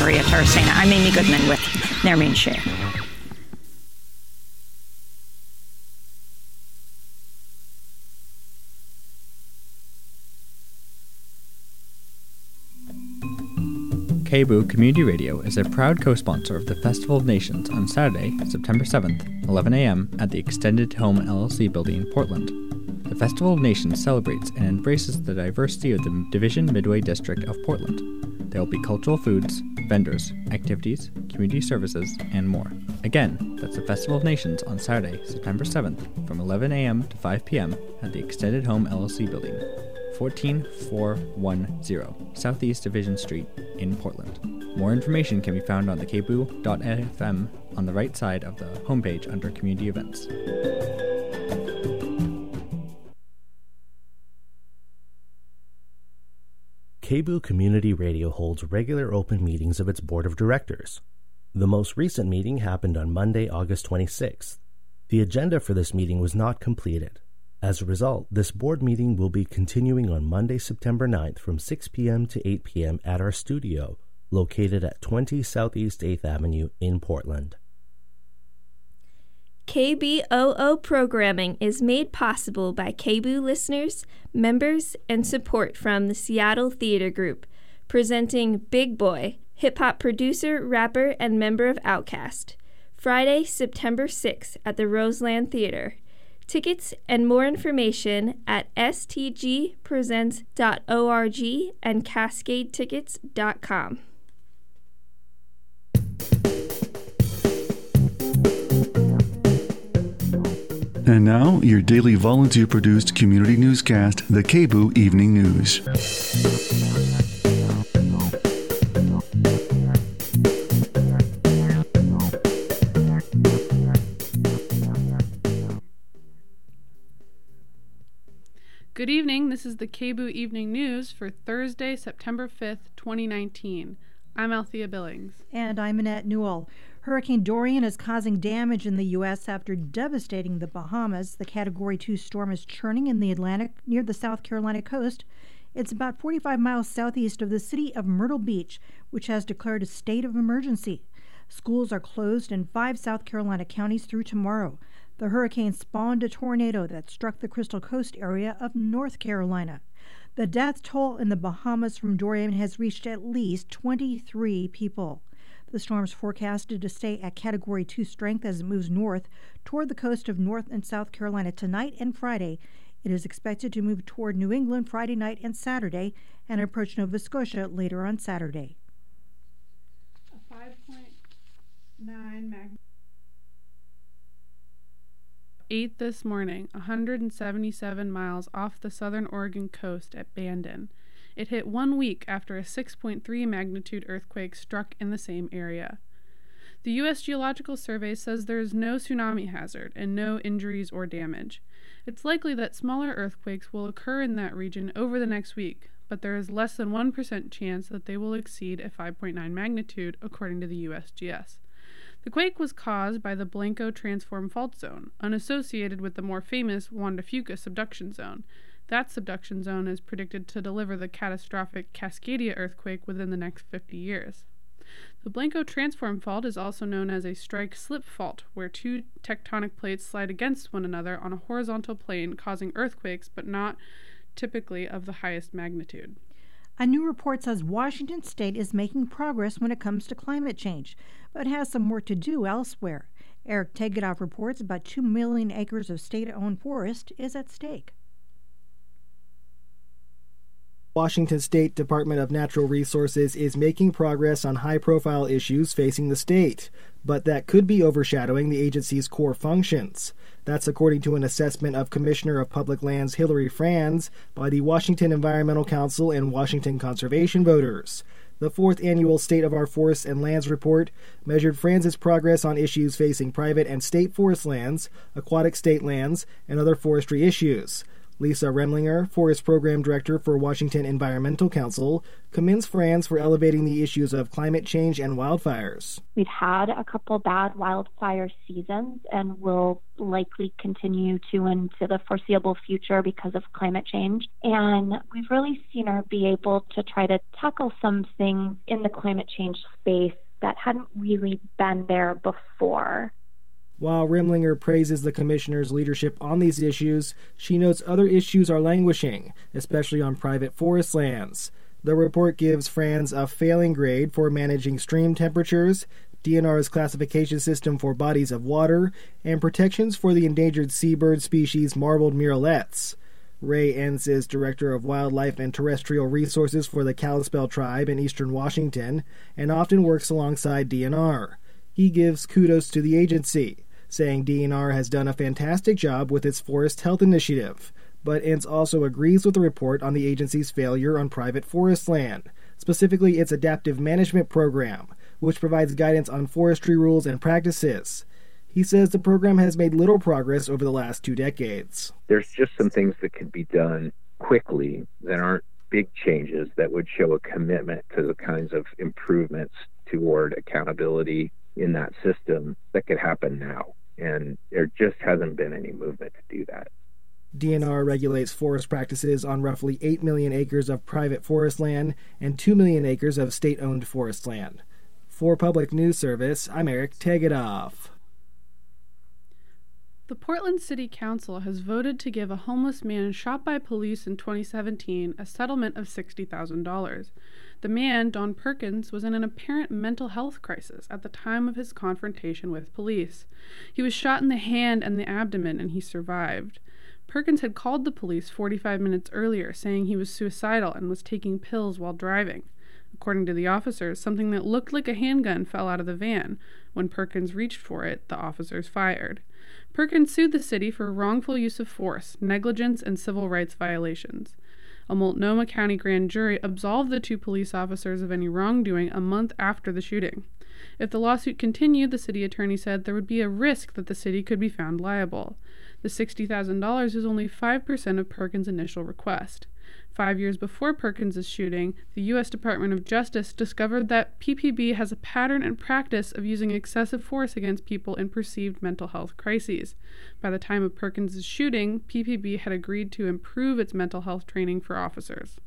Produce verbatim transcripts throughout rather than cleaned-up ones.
Maria Taracena. I'm Amy Goodman with Nermeen Shea. K B U Community Radio is a proud co-sponsor of the Festival of Nations on Saturday, September seventh, eleven a.m. at the Extended Home L L C building in Portland. The Festival of Nations celebrates and embraces the diversity of the Division Midway District of Portland. There will be cultural foods, vendors, activities, community services, and more. Again, that's the Festival of Nations on Saturday, September seventh, from eleven a.m. to five p.m. at the Extended Home L L C building, fourteen four one zero Southeast Division Street in Portland. More information can be found on the k b u dot f m on the right side of the homepage under Community Events. K B U Community Radio holds regular open meetings of its board of directors. The most recent meeting happened on Monday, August twenty-sixth. The agenda for this meeting was not completed. As a result, this board meeting will be continuing on Monday, September ninth from six p.m. to eight p.m. at our studio, located at twenty Southeast eighth Avenue in Portland. K B O O programming is made possible by K B U listeners, members, and support from the Seattle Theater Group, presenting Big Boy, hip-hop producer, rapper, and member of Outkast, Friday, September sixth at the Roseland Theater. Tickets and more information at s t g presents dot org and cascade tickets dot com. And now, your daily volunteer-produced community newscast, the K B U Evening News. Good evening, this is the K B U Evening News for Thursday, September fifth, twenty nineteen. I'm Althea Billings. And I'm Annette Newell. Hurricane Dorian is causing damage in the U S after devastating the Bahamas. The Category two storm is churning in the Atlantic near the South Carolina coast. It's about forty-five miles southeast of the city of Myrtle Beach, which has declared a state of emergency. Schools are closed in five South Carolina counties through tomorrow. The hurricane spawned a tornado that struck the Crystal Coast area of North Carolina. The death toll in the Bahamas from Dorian has reached at least twenty-three people. The storm's forecasted to stay at Category two strength as it moves north toward the coast of North and South Carolina tonight and Friday. It is expected to move toward New England Friday night and Saturday and approach Nova Scotia later on Saturday. A five point nine magnitude. eight this morning, one hundred seventy-seven miles off the southern Oregon coast at Bandon. It hit one week after a six point three magnitude earthquake struck in the same area. The U S Geological Survey says there is no tsunami hazard and no injuries or damage. It's likely that smaller earthquakes will occur in that region over the next week, but there is less than one percent chance that they will exceed a five point nine magnitude, according to the U S G S. The quake was caused by the Blanco Transform Fault Zone, unassociated with the more famous Juan de Fuca subduction zone. That subduction zone is predicted to deliver the catastrophic Cascadia earthquake within the next fifty years. The Blanco Transform Fault is also known as a strike-slip fault, where two tectonic plates slide against one another on a horizontal plane, causing earthquakes, but not typically of the highest magnitude. A new report says Washington State is making progress when it comes to climate change, but has some work to do elsewhere. Eric Tegetthoff reports about two million acres of state-owned forest is at stake. Washington State Department of Natural Resources is making progress on high-profile issues facing the state, but that could be overshadowing the agency's core functions. That's according to an assessment of Commissioner of Public Lands Hillary Franz by the Washington Environmental Council and Washington Conservation voters. The fourth annual State of Our Forests and Lands report measured Franz's progress on issues facing private and state forest lands, aquatic state lands, and other forestry issues. Lisa Remlinger, Forest Program Director for Washington Environmental Council, commends Franz for elevating the issues of climate change and wildfires. We've had a couple bad wildfire seasons and will likely continue to into the foreseeable future because of climate change. And we've really seen her be able to try to tackle some things in the climate change space that hadn't really been there before. While Remlinger praises the commissioner's leadership on these issues, she notes other issues are languishing, especially on private forest lands. The report gives Franz a failing grade for managing stream temperatures, D N R's classification system for bodies of water, and protections for the endangered seabird species marbled murrelets. Ray Enns is Director of Wildlife and Terrestrial Resources for the Kalispel Tribe in eastern Washington and often works alongside D N R. He gives kudos to the agency, saying D N R has done a fantastic job with its forest health initiative, but Enns also agrees with the report on the agency's failure on private forest land, specifically its adaptive management program, which provides guidance on forestry rules and practices. He says the program has made little progress over the last two decades. There's just some things that could be done quickly that aren't big changes that would show a commitment to the kinds of improvements toward accountability in that system that could happen now. And there just hasn't been any movement to do that. D N R regulates forest practices on roughly eight million acres of private forest land and two million acres of state-owned forest land. For Public News Service, I'm Eric Tegedoff. The Portland City Council has voted to give a homeless man shot by police in twenty seventeen a settlement of sixty thousand dollars. The man, Don Perkins, was in an apparent mental health crisis at the time of his confrontation with police. He was shot in the hand and the abdomen, and he survived. Perkins had called the police forty-five minutes earlier, saying he was suicidal and was taking pills while driving. According to the officers, something that looked like a handgun fell out of the van. When Perkins reached for it, the officers fired. Perkins sued the city for wrongful use of force, negligence, and civil rights violations. A Multnomah County grand jury absolved the two police officers of any wrongdoing a month after the shooting. If the lawsuit continued, the city attorney said there would be a risk that the city could be found liable. The sixty thousand dollars is only five percent of Perkins' initial request. Five years before Perkins' shooting, the U S Department of Justice discovered that P P B has a pattern and practice of using excessive force against people in perceived mental health crises. By the time of Perkins' shooting, P P B had agreed to improve its mental health training for officers.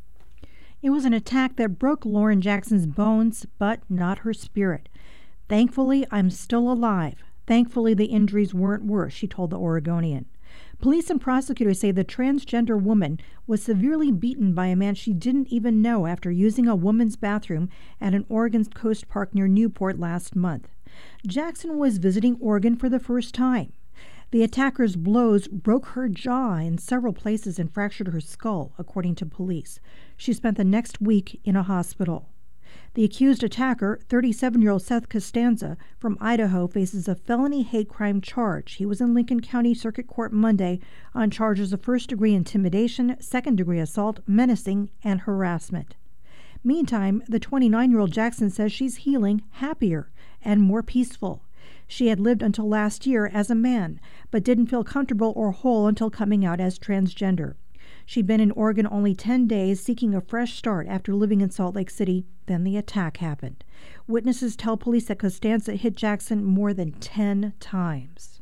It was an attack that broke Lauren Jackson's bones, but not her spirit. Thankfully, I'm still alive. Thankfully, the injuries weren't worse, she told the Oregonian. Police and prosecutors say the transgender woman was severely beaten by a man she didn't even know after using a woman's bathroom at an Oregon Coast Park near Newport last month. Jackson was visiting Oregon for the first time. The attacker's blows broke her jaw in several places and fractured her skull, according to police. She spent the next week in a hospital. The accused attacker, thirty-seven-year-old Seth Costanza from Idaho, faces a felony hate crime charge. He was in Lincoln County Circuit Court Monday on charges of first-degree intimidation, second-degree assault, menacing, and harassment. Meantime, the twenty-nine-year-old Jackson says she's healing, happier, and more peaceful. She had lived until last year as a man, but didn't feel comfortable or whole until coming out as transgender. She'd been in Oregon only ten days, seeking a fresh start after living in Salt Lake City. Then the attack happened. Witnesses tell police that Costanza hit Jackson more than ten times.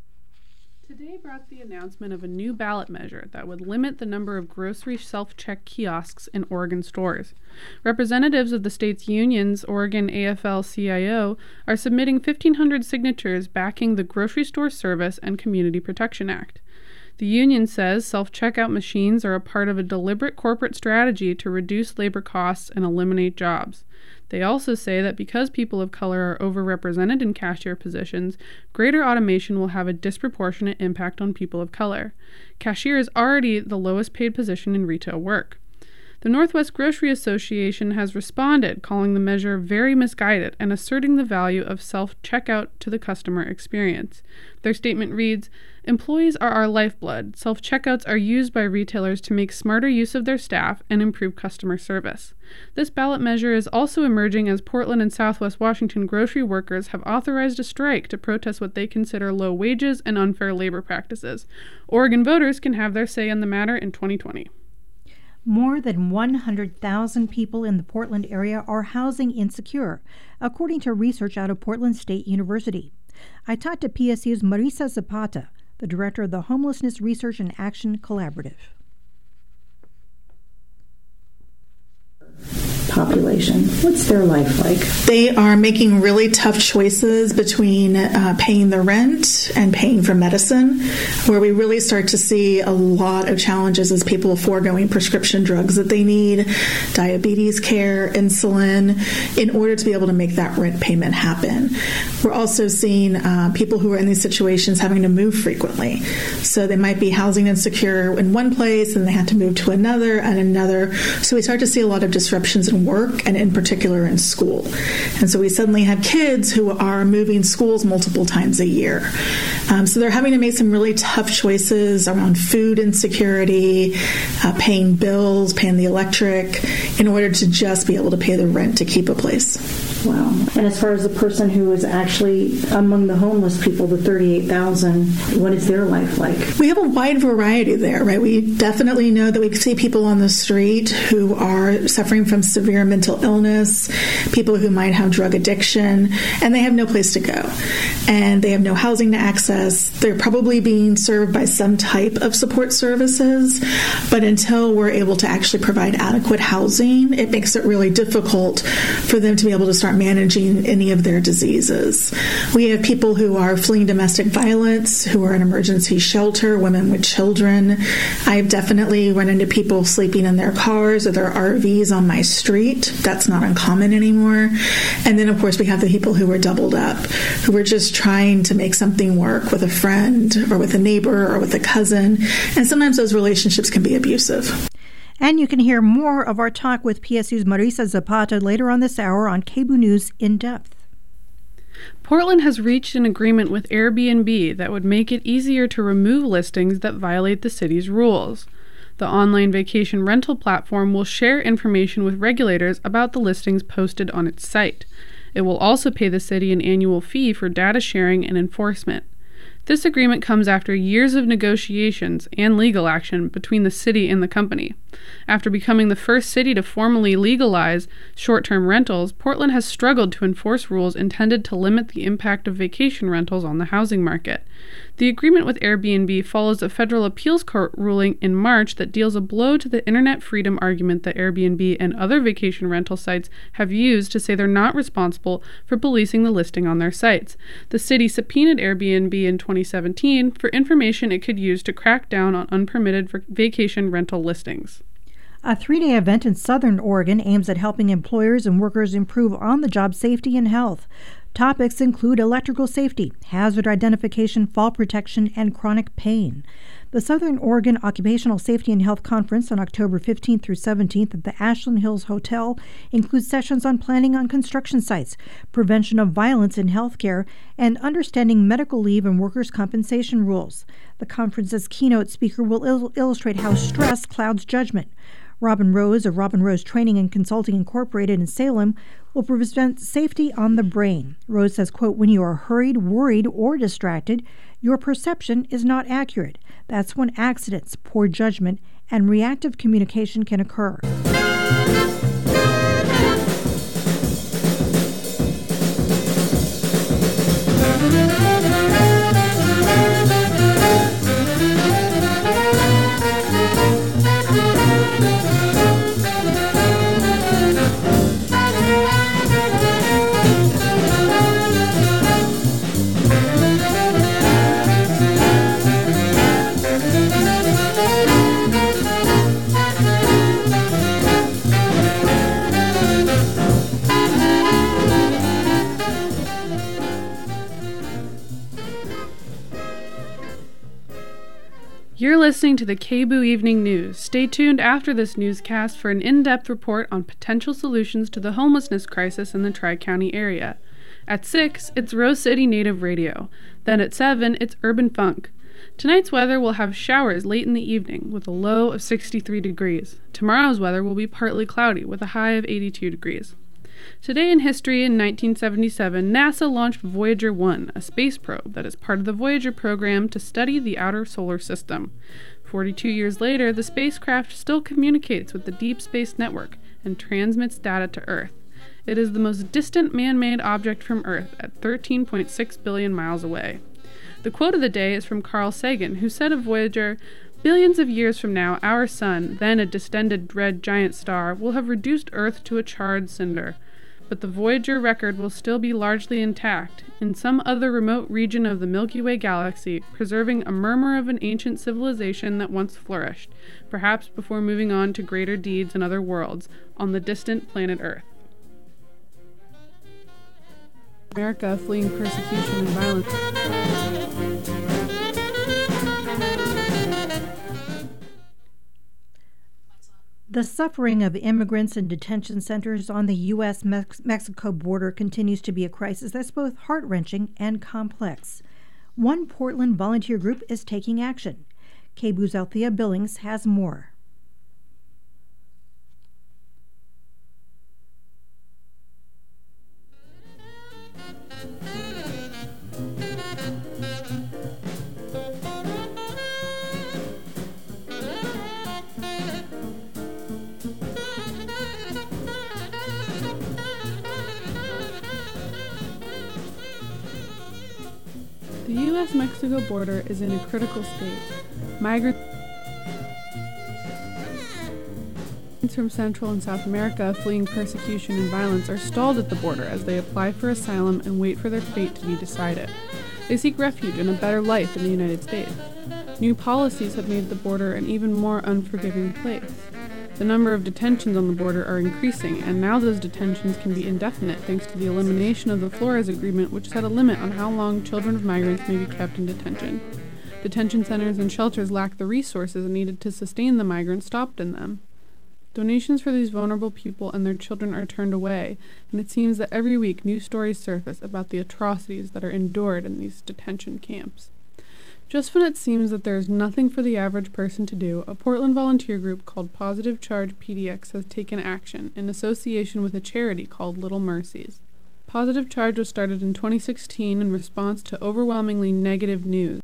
Today brought the announcement of a new ballot measure that would limit the number of grocery self-check kiosks in Oregon stores. Representatives of the state's unions, Oregon A F L C I O, are submitting fifteen hundred signatures backing the Grocery Store Service and Community Protection Act. The union says self-checkout machines are a part of a deliberate corporate strategy to reduce labor costs and eliminate jobs. They also say that because people of color are overrepresented in cashier positions, greater automation will have a disproportionate impact on people of color. Cashier is already the lowest paid position in retail work. The Northwest Grocery Association has responded, calling the measure very misguided and asserting the value of self-checkout to the customer experience. Their statement reads, "Employees are our lifeblood. Self-checkouts are used by retailers to make smarter use of their staff and improve customer service." This ballot measure is also emerging as Portland and Southwest Washington grocery workers have authorized a strike to protest what they consider low wages and unfair labor practices. Oregon voters can have their say on the matter in twenty twenty. More than one hundred thousand people in the Portland area are housing insecure, according to research out of Portland State University. I talked to P S U's Marisa Zapata, the director of the Homelessness Research and Action Collaborative. Population. What's their life like? They are making really tough choices between uh, paying the rent and paying for medicine, where we really start to see a lot of challenges as people foregoing prescription drugs that they need, diabetes care, insulin, in order to be able to make that rent payment happen. We're also seeing uh, people who are in these situations having to move frequently. So they might be housing insecure in one place and they have to move to another and another. So we start to see a lot of disruptions in work and in particular in school. And so we suddenly have kids who are moving schools multiple times a year. Um, so they're having to make some really tough choices around food insecurity, uh, paying bills, paying the electric, in order to just be able to pay the rent to keep a place. Wow. And as far as the person who is actually among the homeless people, the thirty-eight thousand, what is their life like? We have a wide variety there, right? We definitely know that we see people on the street who are suffering from severe mental illness, people who might have drug addiction, and they have no place to go. And they have no housing to access. They're probably being served by some type of support services, but until we're able to actually provide adequate housing, it makes it really difficult for them to be able to start managing any of their diseases. We have people who are fleeing domestic violence, who are in emergency shelter, women with children. I've definitely run into people sleeping in their cars or their R Vs on my street. That's not uncommon anymore. And then, of course, we have the people who are doubled up, who are just trying to make something work with a friend or with a neighbor or with a cousin. And sometimes those relationships can be abusive. And you can hear more of our talk with P S U's Marisa Zapata later on this hour on K B O O News In Depth. Portland has reached an agreement with Airbnb that would make it easier to remove listings that violate the city's rules. The online vacation rental platform will share information with regulators about the listings posted on its site. It will also pay the city an annual fee for data sharing and enforcement. This agreement comes after years of negotiations and legal action between the city and the company. After becoming the first city to formally legalize short-term rentals, Portland has struggled to enforce rules intended to limit the impact of vacation rentals on the housing market. The agreement with Airbnb follows a federal appeals court ruling in March that deals a blow to the internet freedom argument that Airbnb and other vacation rental sites have used to say they're not responsible for policing the listing on their sites. The city subpoenaed Airbnb in twenty seventeen for information it could use to crack down on unpermitted vacation rental listings. A three-day event in Southern Oregon aims at helping employers and workers improve on-the-job safety and health. Topics include electrical safety, hazard identification, fall protection, and chronic pain. The Southern Oregon Occupational Safety and Health Conference on October fifteenth through seventeenth at the Ashland Hills Hotel includes sessions on planning on construction sites, prevention of violence in healthcare, and understanding medical leave and workers' compensation rules. The conference's keynote speaker will il- illustrate how stress clouds judgment. Robin Rose of Robin Rose Training and Consulting Incorporated in Salem will present safety on the brain. Rose says, quote, "When you are hurried, worried, or distracted, your perception is not accurate. That's when accidents, poor judgment, and reactive communication can occur." You're listening to the K B O O Evening News. Stay tuned after this newscast for an in-depth report on potential solutions to the homelessness crisis in the Tri-County area. At six, it's Rose City Native Radio. Then at seven, it's Urban Funk. Tonight's weather will have showers late in the evening with a low of sixty-three degrees. Tomorrow's weather will be partly cloudy with a high of eighty-two degrees. Today in history, in nineteen seventy-seven, NASA launched Voyager one, a space probe that is part of the Voyager program to study the outer solar system. forty-two years later, the spacecraft still communicates with the Deep Space Network and transmits data to Earth. It is the most distant man-made object from Earth at thirteen point six billion miles away. The quote of the day is from Carl Sagan, who said of Voyager, "Billions of years from now, our sun, then a distended red giant star, will have reduced Earth to a charred cinder. But the Voyager record will still be largely intact, in some other remote region of the Milky Way galaxy, preserving a murmur of an ancient civilization that once flourished, perhaps before moving on to greater deeds in other worlds, on the distant planet Earth." America fleeing persecution and violence. The suffering of immigrants in detention centers on the U S Mexico border continues to be a crisis that's both heart-wrenching and complex. One Portland volunteer group is taking action. K B O O's Althea Billings has more. The U S Mexico border is in a critical state. Migrants from Central and South America fleeing persecution and violence are stalled at the border as they apply for asylum and wait for their fate to be decided. They seek refuge and a better life in the United States. New policies have made the border an even more unforgiving place. The number of detentions on the border are increasing, and now those detentions can be indefinite thanks to the elimination of the Flores Agreement, which set a limit on how long children of migrants may be kept in detention. Detention centers and shelters lack the resources needed to sustain the migrants stopped in them. Donations for these vulnerable people and their children are turned away, and it seems that every week new stories surface about the atrocities that are endured in these detention camps. Just when it seems that there is nothing for the average person to do, a Portland volunteer group called Positive Charge P D X has taken action in association with a charity called Little Mercies. Positive Charge was started in twenty sixteen in response to overwhelmingly negative news.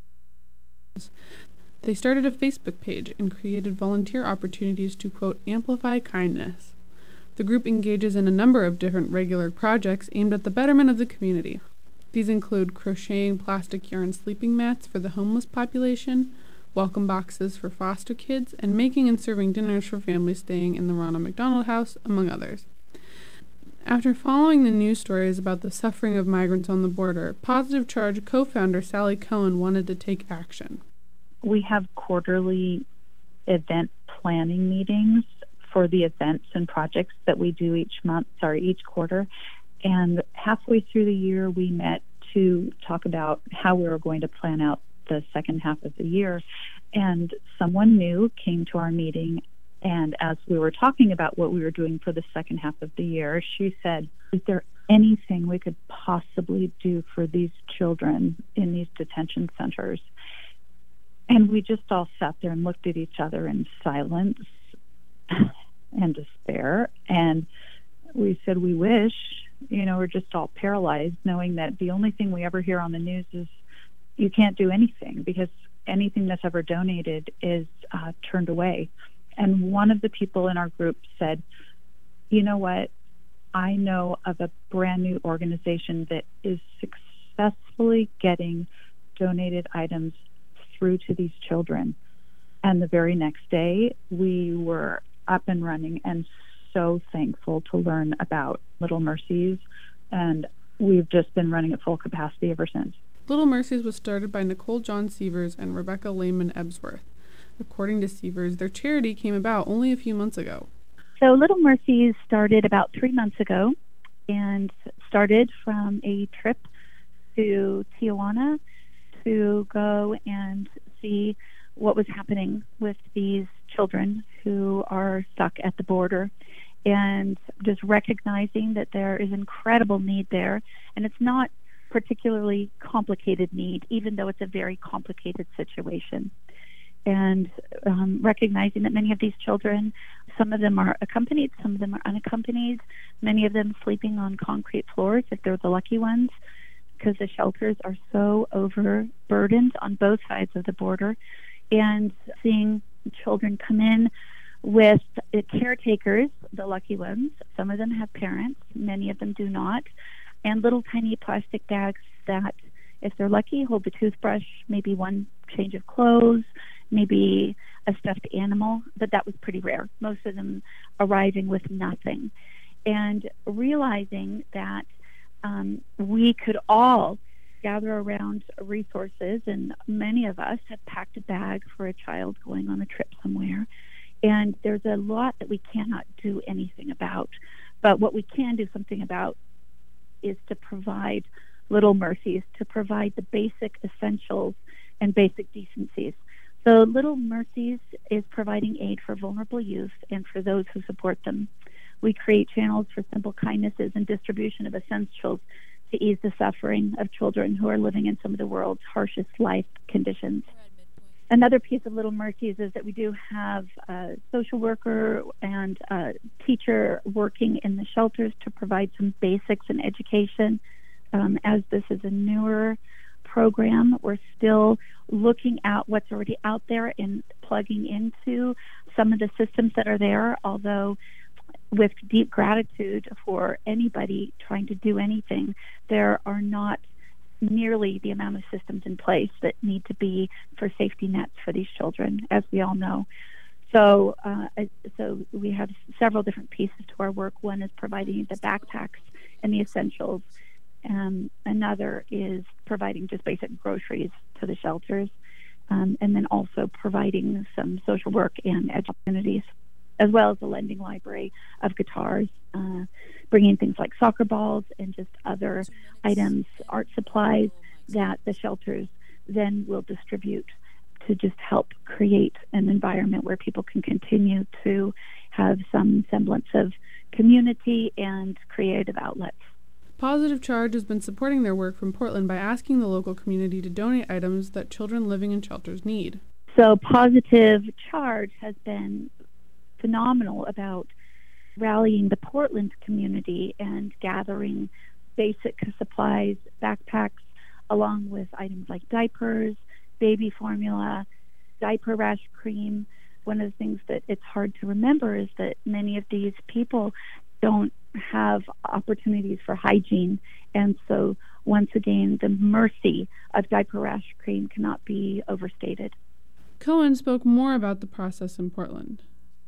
They started a Facebook page and created volunteer opportunities to, quote, amplify kindness. The group engages in a number of different regular projects aimed at the betterment of the community. These include crocheting plastic yarn sleeping mats for the homeless population, welcome boxes for foster kids, and making and serving dinners for families staying in the Ronald McDonald House, among others. After following the news stories about the suffering of migrants on the border, Positive Charge co-founder Sally Cohen wanted to take action. We have quarterly event planning meetings for the events and projects that we do each month, sorry, each quarter. And halfway through the year, we met to talk about how we were going to plan out the second half of the year. And someone new came to our meeting, and as we were talking about what we were doing for the second half of the year, she said, "Is there anything we could possibly do for these children in these detention centers?" And we just all sat there and looked at each other in silence and despair. And we said, we wish. You know, we're just all paralyzed, knowing that the only thing we ever hear on the news is you can't do anything because anything that's ever donated is uh, turned away. And one of the people in our group said, you know what, I know of a brand new organization that is successfully getting donated items through to these children. And the very next day, we were up and running and so thankful to learn about Little Mercies, and we've just been running at full capacity ever since. Little Mercies was started by Nicole John Sievers and Rebecca Lehman Ebsworth. According to Sievers, their charity came about only a few months ago. So Little Mercies started about three months ago and started from a trip to Tijuana to go and see what was happening with these children who are stuck at the border, and just recognizing that there is incredible need there, and it's not particularly complicated need, even though it's a very complicated situation. And um, recognizing that many of these children, some of them are accompanied, some of them are unaccompanied, many of them sleeping on concrete floors if they're the lucky ones, because the shelters are so overburdened on both sides of the border. And seeing children come in with caretakers, the lucky ones. Some of them have parents, many of them do not, and little tiny plastic bags that, if they're lucky, hold the toothbrush, maybe one change of clothes, maybe a stuffed animal, but that was pretty rare. Most of them arriving with nothing. And realizing that um, we could all gather around resources, and many of us have packed a bag for a child going on a trip somewhere. And there's a lot that we cannot do anything about. But what we can do something about is to provide little mercies, to provide the basic essentials and basic decencies. So Little Mercies is providing aid for vulnerable youth and for those who support them. We create channels for simple kindnesses and distribution of essentials to ease the suffering of children who are living in some of the world's harshest life conditions. Another piece of Little Mercies is that we do have a social worker and a teacher working in the shelters to provide some basics in education. Um, as this is a newer program, we're still looking at what's already out there and plugging into some of the systems that are there, although with deep gratitude for anybody trying to do anything, there are not nearly the amount of systems in place that need to be for safety nets for these children, as we all know. So, uh, so we have several different pieces to our work. One is providing the backpacks and the essentials. Um, another is providing just basic groceries to the shelters, um, and then also providing some social work and opportunities, as well as a lending library of guitars, uh, bringing things like soccer balls and just other items, art supplies that the shelters then will distribute to just help create an environment where people can continue to have some semblance of community and creative outlets. Positive Charge has been supporting their work from Portland by asking the local community to donate items that children living in shelters need. So Positive Charge has been phenomenal about rallying the Portland community and gathering basic supplies, backpacks, along with items like diapers, baby formula, diaper rash cream. One of the things that it's hard to remember is that many of these people don't have opportunities for hygiene, and so once again, the mercy of diaper rash cream cannot be overstated. Cohen spoke more about the process in Portland.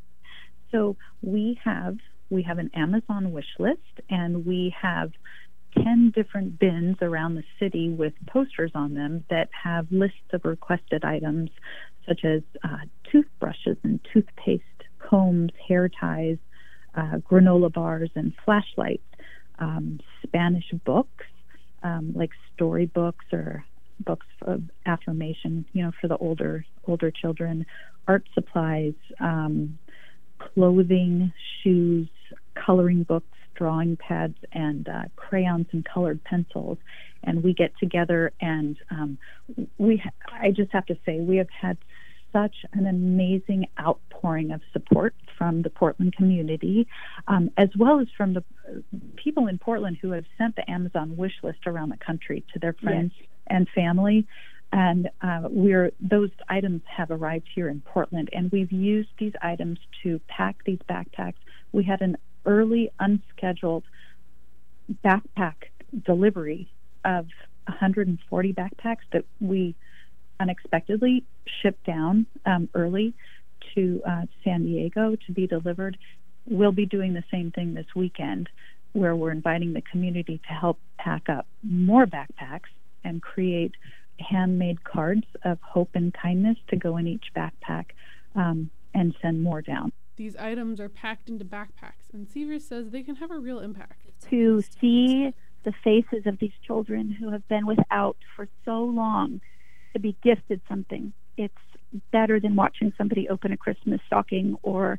So we have we have an Amazon wish list, and we have ten different bins around the city with posters on them that have lists of requested items, such as uh, toothbrushes and toothpaste, combs, hair ties, uh, granola bars, and flashlights, um, Spanish books, um, like storybooks or books of affirmation, you know, for the older older children, art supplies, um, clothing, shoes, coloring books, drawing pads, and uh, crayons and colored pencils. And we get together, and um, we ha- I just have to say, we have had such an amazing outpouring of support from the Portland community, um, as well as from the people in Portland who have sent the Amazon wish list around the country to their friends yes. and family. And uh, we're those items have arrived here in Portland, and we've used these items to pack these backpacks. We had an early, unscheduled backpack delivery of one hundred forty backpacks that we unexpectedly shipped down um, early to uh, San Diego to be delivered. We'll be doing the same thing this weekend, where we're inviting the community to help pack up more backpacks and create handmade cards of hope and kindness to go in each backpack um, and send more down. These items are packed into backpacks, and Severs says they can have a real impact. To see the faces of these children who have been without for so long, to be gifted something, it's better than watching somebody open a Christmas stocking or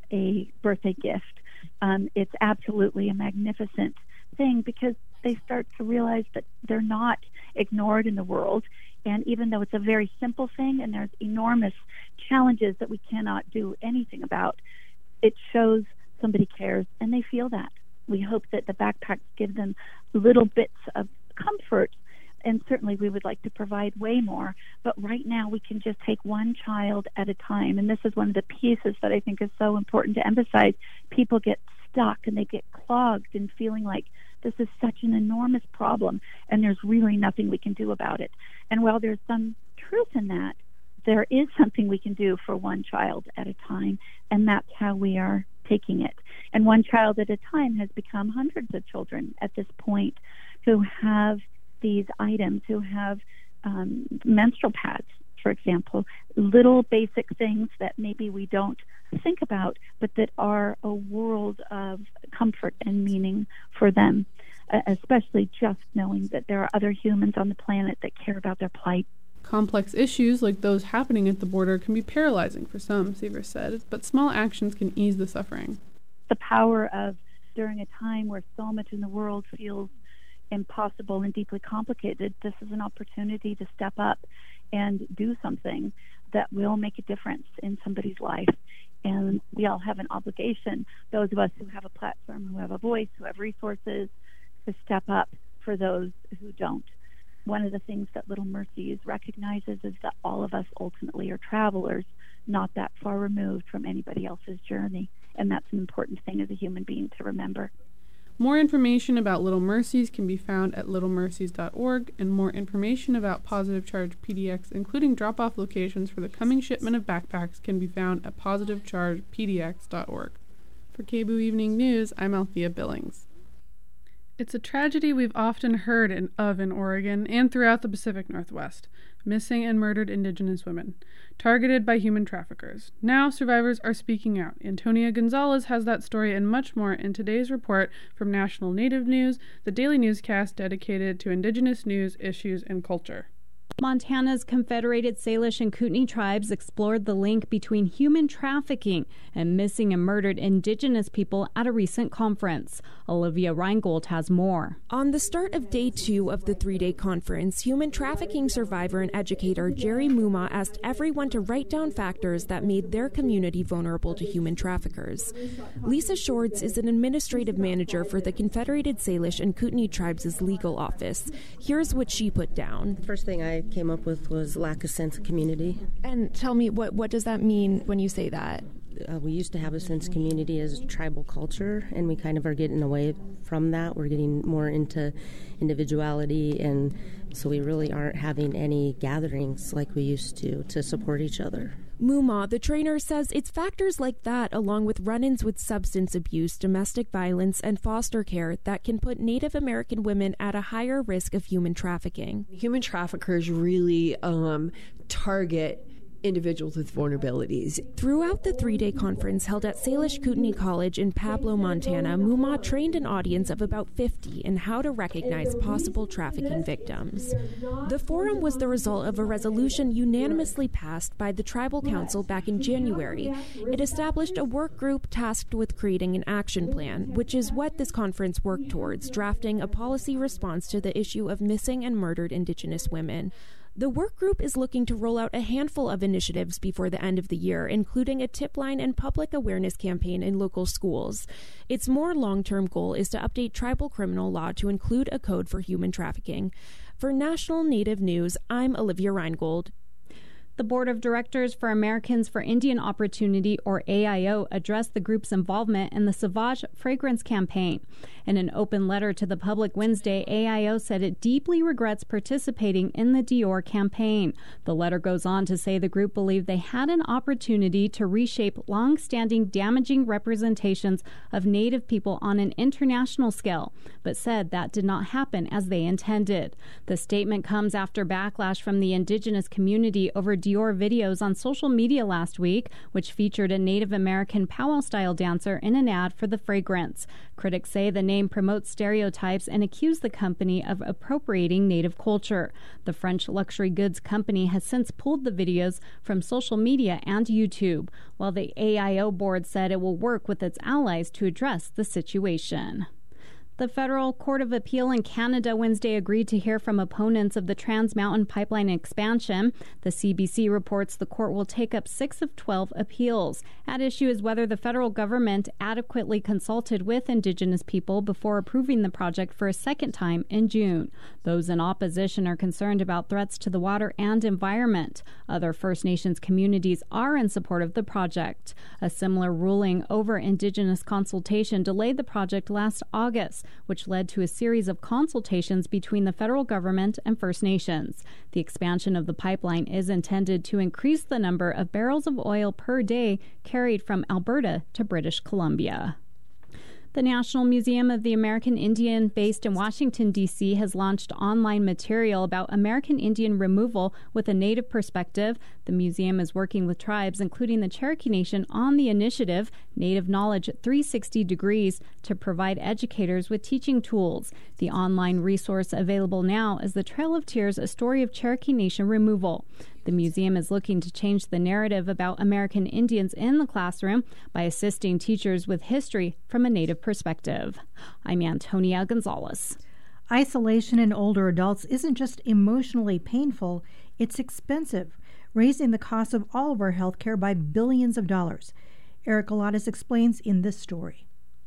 a birthday gift. Um, it's absolutely a magnificent thing because they start to realize that they're not ignored in the world. And even though it's a very simple thing and there's enormous challenges that we cannot do anything about, it shows somebody cares and they feel that. We hope that the backpacks give them little bits of comfort, and certainly we would like to provide way more. But right now we can just take one child at a time, and this is one of the pieces that I think is so important to emphasize. People get stuck and they get clogged and feeling like this is such an enormous problem and there's really nothing we can do about it. And while there's some truth in that, there is something we can do for one child at a time, and that's how we are taking it. And one child at a time has become hundreds of children at this point who have these items, who have um, menstrual pads, for example, little basic things that maybe we don't think about, but that are a world of comfort and meaning for them, uh, especially just knowing that there are other humans on the planet that care about their plight. Complex issues like those happening at the border can be paralyzing for some, Seaver said, but small actions can ease the suffering. The power of, during a time where so much in the world feels impossible and deeply complicated, this is an opportunity to step up and do something that will make a difference in somebody's life. And we all have an obligation, those of us who have a platform, who have a voice, who have resources, to step up for those who don't. One of the things that Little Mercies recognizes is that all of us ultimately are travelers, not that far removed from anybody else's journey. And that's an important thing as a human being to remember. More information about Little Mercies can be found at little mercies dot org, and more information about Positive Charge P D X, including drop-off locations for the coming shipment of backpacks, can be found at positive charge p d x dot org. For K B O O Evening News, I'm Althea Billings. It's a tragedy we've often heard in, of in Oregon and throughout the Pacific Northwest: missing and murdered Indigenous women, targeted by human traffickers. Now survivors are speaking out. Antonia Gonzalez has that story and much more in today's report from National Native News, the daily newscast dedicated to Indigenous news, issues, and culture. Montana's Confederated Salish and Kootenai tribes explored the link between human trafficking and missing and murdered Indigenous people at a recent conference. Olivia Reingold has more. On the start of day two of the three-day conference, human trafficking survivor and educator Jerry Muma asked everyone to write down factors that made their community vulnerable to human traffickers. Lisa Shorts is an administrative manager for the Confederated Salish and Kootenai tribes' legal office. Here's what she put down. First thing I came up with was lack of sense of community. And tell me, what, what does that mean when you say that? Uh, we used to have a sense of community as tribal culture, and we kind of are getting away from that. We're getting more into individuality, and so we really aren't having any gatherings like we used to to support each other. Muma, the trainer, says it's factors like that, along with run-ins with substance abuse, domestic violence, and foster care, that can put Native American women at a higher risk of human trafficking. Human traffickers really um, target individuals with vulnerabilities. Throughout the three-day conference held at Salish Kootenai College in Pablo, Montana, Muma trained an audience of about fifty in how to recognize possible trafficking victims. The forum was the result of a resolution unanimously passed by the Tribal Council back in January. It established a work group tasked with creating an action plan, which is what this conference worked towards, drafting a policy response to the issue of missing and murdered Indigenous women. The work group is looking to roll out a handful of initiatives before the end of the year, including a tip line and public awareness campaign in local schools. Its more long-term goal is to update tribal criminal law to include a code for human trafficking. For National Native News, I'm Olivia Reingold. The Board of Directors for Americans for Indian Opportunity, or A I O, addressed the group's involvement in the Sauvage Fragrance campaign. In an open letter to the public Wednesday, A I O said it deeply regrets participating in the Dior campaign. The letter goes on to say the group believed they had an opportunity to reshape long-standing damaging representations of Native people on an international scale, but said that did not happen as they intended. The statement comes after backlash from the Indigenous community over Dior videos on social media last week, which featured a Native American powwow-style dancer in an ad for the fragrance. Critics say the name promotes stereotypes and accuse the company of appropriating Native culture. The French luxury goods company has since pulled the videos from social media and YouTube, while the A I O board said it will work with its allies to address the situation. The Federal Court of Appeal in Canada Wednesday agreed to hear from opponents of the Trans Mountain Pipeline expansion. The C B C reports the court will take up six of twelve appeals. At issue is whether the federal government adequately consulted with Indigenous people before approving the project for a second time in June. Those in opposition are concerned about threats to the water and environment. Other First Nations communities are in support of the project. A similar ruling over Indigenous consultation delayed the project last August, which led to a series of consultations between the federal government and First Nations. The expansion of the pipeline is intended to increase the number of barrels of oil per day carried from Alberta to British Columbia. The National Museum of the American Indian, based in Washington, D C, has launched online material about American Indian removal with a Native perspective. The museum is working with tribes, including the Cherokee Nation, on the initiative Native Knowledge three sixty Degrees to provide educators with teaching tools. The online resource available now is The Trail of Tears, A Story of Cherokee Nation Removal. The museum is looking to change the narrative about American Indians in the classroom by assisting teachers with history from a Native perspective. I'm Antonia Gonzalez. Isolation in older adults isn't just emotionally painful, it's expensive, raising the cost of all of our health care by billions of dollars. Eric Galatas explains in this story.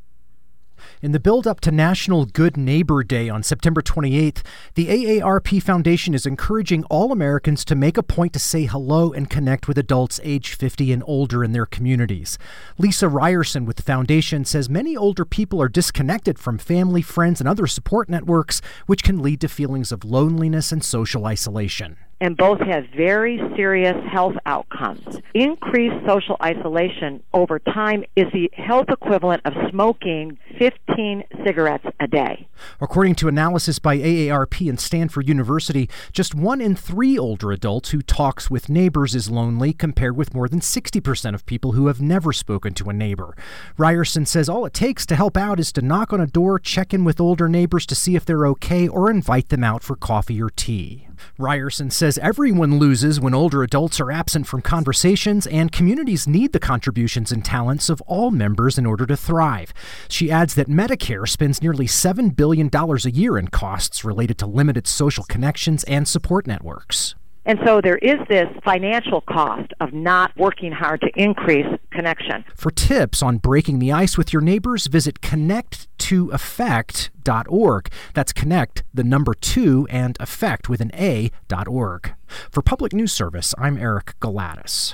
In the build-up to National Good Neighbor Day on September twenty-eighth, the A A R P Foundation is encouraging all Americans to make a point to say hello and connect with adults age fifty and older in their communities. Lisa Ryerson with the foundation says many older people are disconnected from family, friends, and other support networks, which can lead to feelings of loneliness and social isolation. And both have very serious health outcomes. Increased social isolation over time is the health equivalent of smoking fifteen cigarettes a day. According to analysis by A A R P and Stanford University, just one in three older adults who talks with neighbors is lonely, compared with more than sixty percent of people who have never spoken to a neighbor. Ryerson says all it takes to help out is to knock on a door, check in with older neighbors to see if they're okay, or invite them out for coffee or tea. Ryerson says everyone loses when older adults are absent from conversations, and communities need the contributions and talents of all members in order to thrive. She adds that Medicare spends nearly seven billion dollars a year in costs related to limited social connections and support networks. And so there is this financial cost of not working hard to increase connection. For tips on breaking the ice with your neighbors, visit connect to effect dot org. That's connect, the number two, and effect with an A dot org. For Public News Service, I'm Eric Galatas.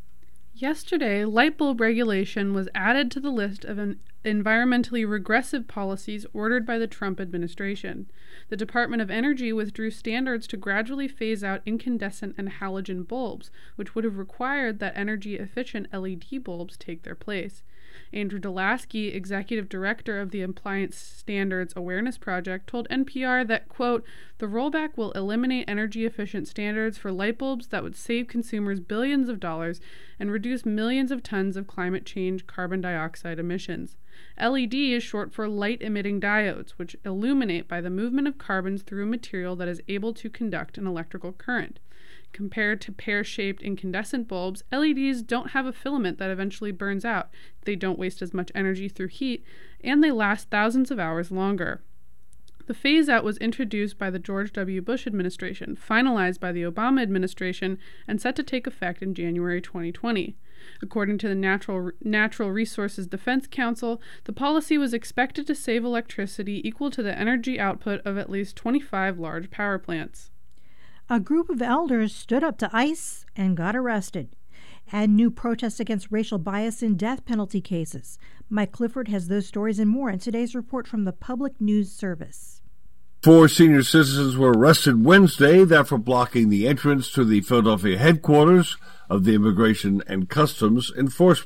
Yesterday, light bulb regulation was added to the list of an environmentally regressive policies ordered by the Trump administration. The Department of Energy withdrew standards to gradually phase out incandescent and halogen bulbs, which would have required that energy-efficient L E D bulbs take their place. Andrew Delaski, executive director of the Appliance Standards Awareness Project, told N P R that, quote, the rollback will eliminate energy-efficient standards for light bulbs that would save consumers billions of dollars and reduce millions of tons of climate change carbon dioxide emissions. L E D is short for light-emitting diodes, which illuminate by the movement of carbons through a material that is able to conduct an electrical current. Compared to pear-shaped incandescent bulbs, L E Ds don't have a filament that eventually burns out, they don't waste as much energy through heat, and they last thousands of hours longer. The phase-out was introduced by the George W. Bush administration, finalized by the Obama administration, and set to take effect in January twenty twenty. According to the Natural, Natural Resources Defense Council, the policy was expected to save electricity equal to the energy output of at least twenty-five large power plants. A group of elders stood up to ICE and got arrested. Add new protests against racial bias in death penalty cases. Mike Clifford has those stories and more in today's report from the Public News Service. Four senior citizens were arrested Wednesday, that for blocking the entrance to the Philadelphia headquarters of the Immigration and Customs Enforcement.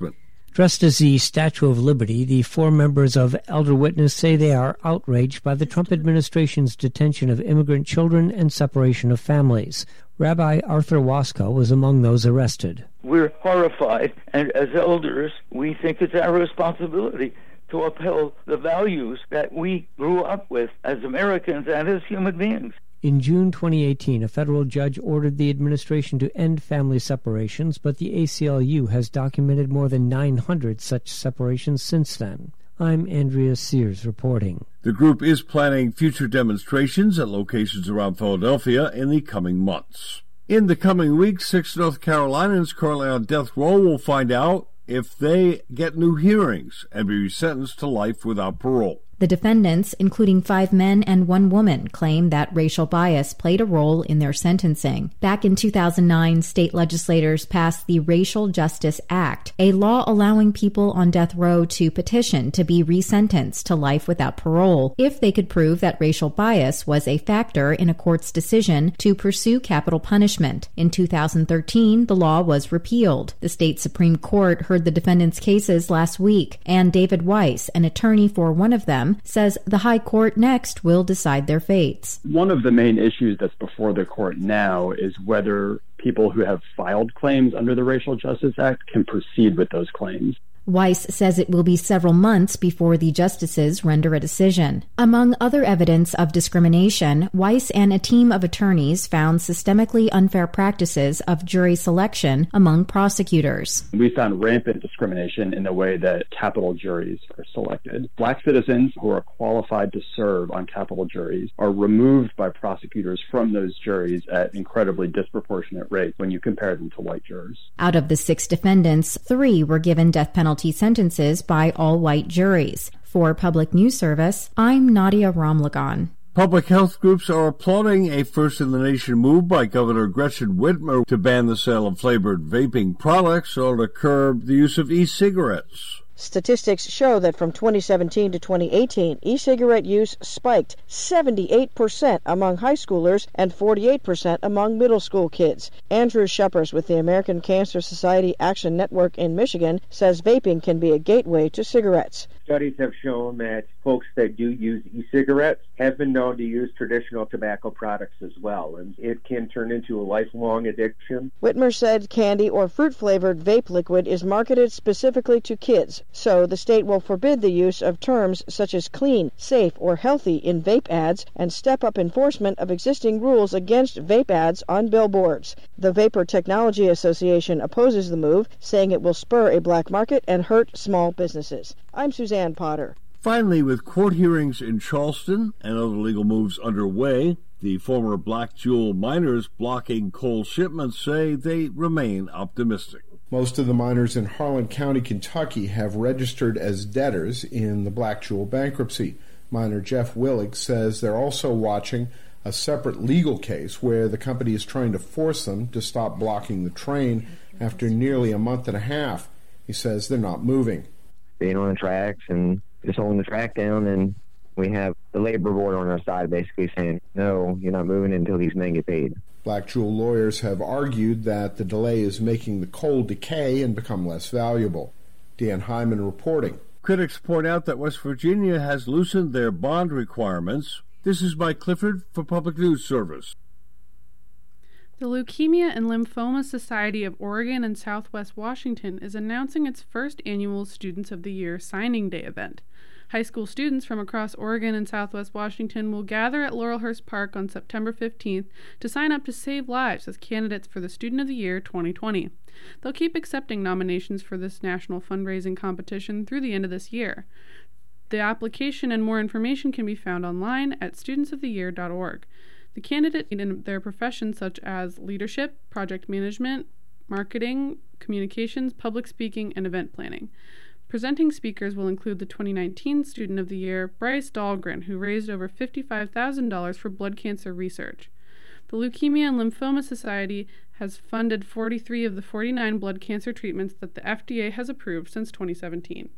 Dressed as the Statue of Liberty, the four members of Elder Witness say they are outraged by the Trump administration's detention of immigrant children and separation of families. Rabbi Arthur Waskow was among those arrested. We're horrified, and as elders, we think it's our responsibility to uphold the values that we grew up with as Americans and as human beings. In June twenty eighteen, a federal judge ordered the administration to end family separations, but the A C L U has documented more than nine hundred such separations since then. I'm Andrea Sears reporting. The group is planning future demonstrations at locations around Philadelphia in the coming months. In the coming weeks, six North Carolinians currently on death row will find out if they get new hearings and be sentenced to life without parole. The defendants, including five men and one woman, claim that racial bias played a role in their sentencing. Back in two thousand nine, state legislators passed the Racial Justice Act, a law allowing people on death row to petition to be resentenced to life without parole if they could prove that racial bias was a factor in a court's decision to pursue capital punishment. In two thousand thirteen, the law was repealed. The state Supreme Court heard the defendants' cases last week, and David Weiss, an attorney for one of them, says the High Court next will decide their fates. One of the main issues that's before the court now is whether people who have filed claims under the Racial Justice Act can proceed with those claims. Weiss says it will be several months before the justices render a decision. Among other evidence of discrimination, Weiss and a team of attorneys found systemically unfair practices of jury selection among prosecutors. We found rampant discrimination in the way that capital juries are selected. Black citizens who are qualified to serve on capital juries are removed by prosecutors from those juries at incredibly disproportionate rates when you compare them to white jurors. Out of the six defendants, three were given death penalty sentences by all-white juries. For Public News Service, I'm Nadia Ramlagan. Public health groups are applauding a first-in-the-nation move by Governor Gretchen Whitmer to ban the sale of flavored vaping products or to curb the use of e-cigarettes. Statistics show that from twenty seventeen to twenty eighteen, e-cigarette use spiked seventy-eight percent among high schoolers and forty-eight percent among middle school kids. Andrew Sheppers with the American Cancer Society Action Network in Michigan says vaping can be a gateway to cigarettes. Studies have shown that folks that do use e-cigarettes have been known to use traditional tobacco products as well, and it can turn into a lifelong addiction. Whitmer said candy or fruit-flavored vape liquid is marketed specifically to kids, so the state will forbid the use of terms such as clean, safe, or healthy in vape ads and step up enforcement of existing rules against vape ads on billboards. The Vapor Technology Association opposes the move, saying it will spur a black market and hurt small businesses. I'm Suzanne Potter. Finally, with court hearings in Charleston and other legal moves underway, the former Black Jewel miners blocking coal shipments say they remain optimistic. Most of the miners in Harlan County, Kentucky, have registered as debtors in the Black Jewel bankruptcy. Miner Jeff Willig says they're also watching a separate legal case where the company is trying to force them to stop blocking the train after nearly a month and a half. He says they're not moving. Being on the tracks and just holding the track down, and we have the labor board on our side basically saying, no, you're not moving until these men get paid. Black Jewel lawyers have argued that the delay is making the coal decay and become less valuable. Dan Hyman reporting. Critics point out that West Virginia has loosened their bond requirements. This is Mike Clifford for Public News Service. The Leukemia and Lymphoma Society of Oregon and Southwest Washington is announcing its first annual Students of the Year Signing Day event. High school students from across Oregon and Southwest Washington will gather at Laurelhurst Park on September fifteenth to sign up to save lives as candidates for the Student of the Year twenty twenty. They'll keep accepting nominations for this national fundraising competition through the end of this year. The application and more information can be found online at students of the year dot org. The candidate in their professions such as leadership, project management, marketing, communications, public speaking, and event planning. Presenting speakers will include the twenty nineteen Student of the Year, Bryce Dahlgren, who raised over fifty-five thousand dollars for blood cancer research. The Leukemia and Lymphoma Society has funded forty-three of the forty-nine blood cancer treatments that the F D A has approved since twenty seventeen.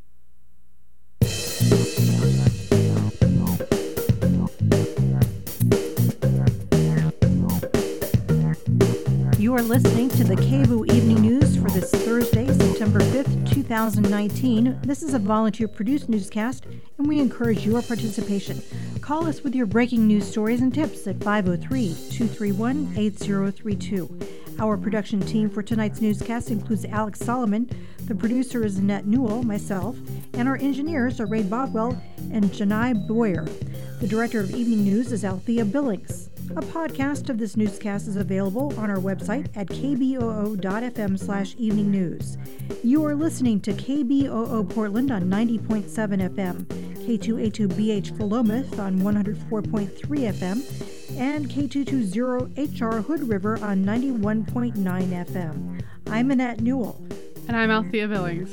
You You are listening to the K B O O Evening News for this Thursday, September fifth, two thousand nineteen. This is a volunteer-produced newscast, and we encourage your participation. Call us with your breaking news stories and tips at five oh three, two three one, eight oh three two. Our production team for tonight's newscast includes Alex Solomon, the producer is Annette Newell, myself, and our engineers are Ray Bobwell and Janai Boyer. The director of Evening News is Althea Billings. A podcast of this newscast is available on our website at k b o o dot f m slash evening news. You are listening to K B O O Portland on ninety point seven F M, K two eight two B H Philomath on one oh four point three F M, and K two twenty H R Hood River on ninety-one point nine F M. I'm Annette Newell. And I'm Althea Billings.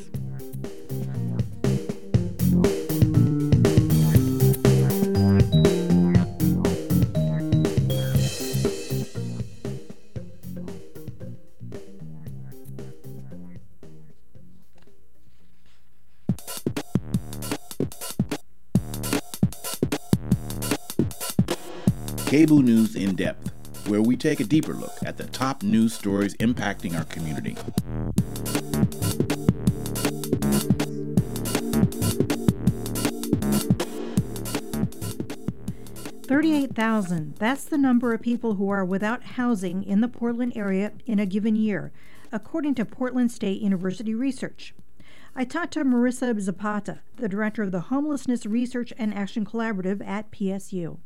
K B O O News in Depth, where we take a deeper look at the top news stories impacting our community. thirty-eight thousand. That's the number of people who are without housing in the Portland area in a given year, according to Portland State University research. I talked to Marissa Zapata, the director of the Homelessness Research and Action Collaborative at P S U.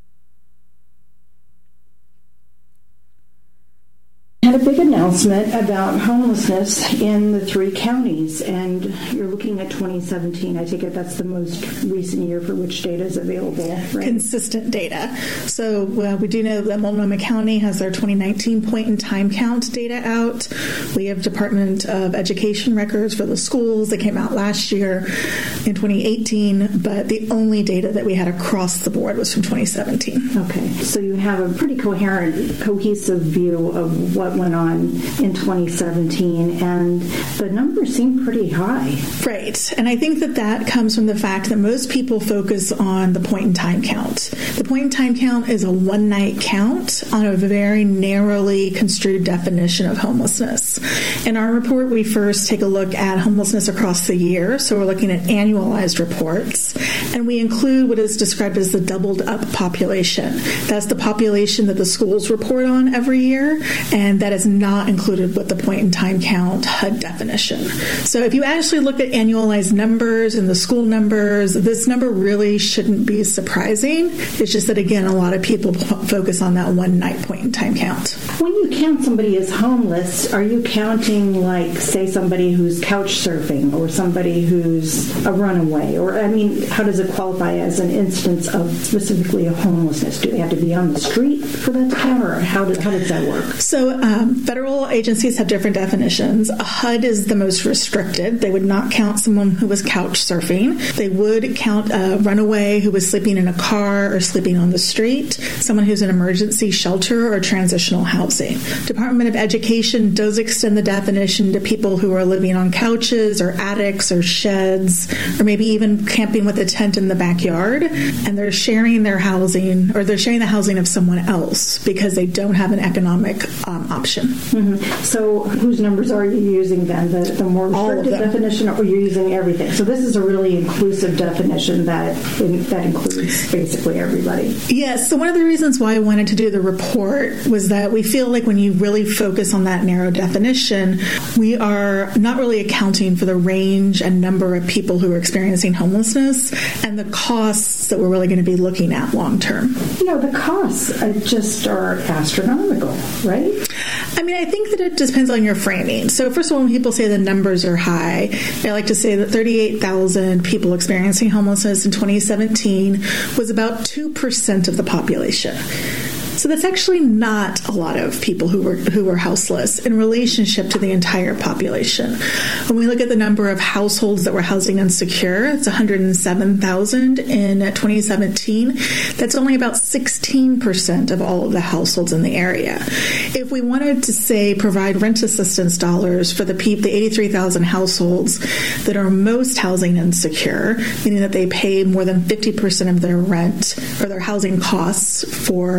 Had a big announcement about homelessness in the three counties, and you're looking at twenty seventeen. I take it that's the most recent year for which data is available, right? Consistent data. So uh, we do know that Multnomah County has their twenty nineteen point-in-time count data out. We have Department of Education records for the schools that came out last year in twenty eighteen, but the only data that we had across the board was from twenty seventeen. Okay, so you have a pretty coherent, cohesive view of what went on in twenty seventeen, and the numbers seem pretty high. Right, and I think that that comes from the fact that most people focus on the point-in-time count. The point-in-time count is a one-night count on a very narrowly construed definition of homelessness. In our report, we first take a look at homelessness across the year, so we're looking at annualized reports, and we include what is described as the doubled-up population. That's the population that the schools report on every year, and that is not included with the point-in-time count H U D definition. So if you actually look at annualized numbers and the school numbers, this number really shouldn't be surprising. It's just that, again, a lot of people focus on that one-night point-in-time count. When you count somebody as homeless, are you counting, like, say, somebody who's couch surfing or somebody who's a runaway? Or, I mean, how does it qualify as an instance of specifically a homelessness? Do they have to be on the street for that to count, or how, do, how does that work? So um, federal agencies have different definitions. A H U D is the most restricted. They would not count someone who was couch surfing. They would count a runaway who was sleeping in a car or sleeping on the street, someone who's in emergency shelter or transitional housing. Department of Education does extend the definition to people who are living on couches or attics or sheds, or maybe even camping with a tent in the backyard, and they're sharing their housing, or they're sharing the housing of someone else because they don't have an economic um, option. Mm-hmm. So whose numbers are you using then? The, the more restricted definition, or you're using everything? So this is a really inclusive definition that that includes basically everybody. Yes. So one of the reasons why I wanted to do the report was that we feel like when you really focus on that narrow definition, we are not really accounting for the range and number of people who are experiencing homelessness and the costs that we're really going to be looking at long term. You know, the costs just are astronomical, right? I mean, I think that it depends on your framing. So first of all, when people say the numbers are high, I like to say that thirty-eight thousand people experiencing homelessness in twenty seventeen was about two percent of the population. So that's actually not a lot of people who were who were houseless in relationship to the entire population. When we look at the number of households that were housing insecure, it's one hundred seven thousand in twenty seventeen. That's only about sixteen percent of all of the households in the area. If we wanted to, say, provide rent assistance dollars for the people, the eighty-three thousand households that are most housing insecure, meaning that they pay more than fifty percent of their rent or their housing costs for from their